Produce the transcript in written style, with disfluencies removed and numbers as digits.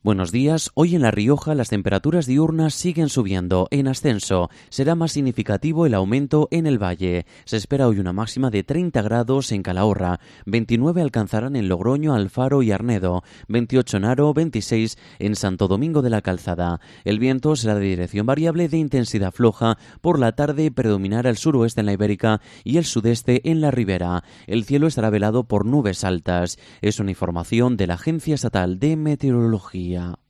Buenos días. Hoy en La Rioja las temperaturas diurnas siguen subiendo, en ascenso. Será más significativo el aumento en el valle. Se espera hoy una máxima de 30 grados en Calahorra, 29 alcanzarán en Logroño, Alfaro y Arnedo, 28 en Haro, 26 en Santo Domingo de la Calzada. El viento será de dirección variable de intensidad floja. Por la tarde predominará el suroeste en la Ibérica y el sudeste en la Ribera. El cielo estará velado por nubes altas. Es una información de la Agencia Estatal de Meteorología.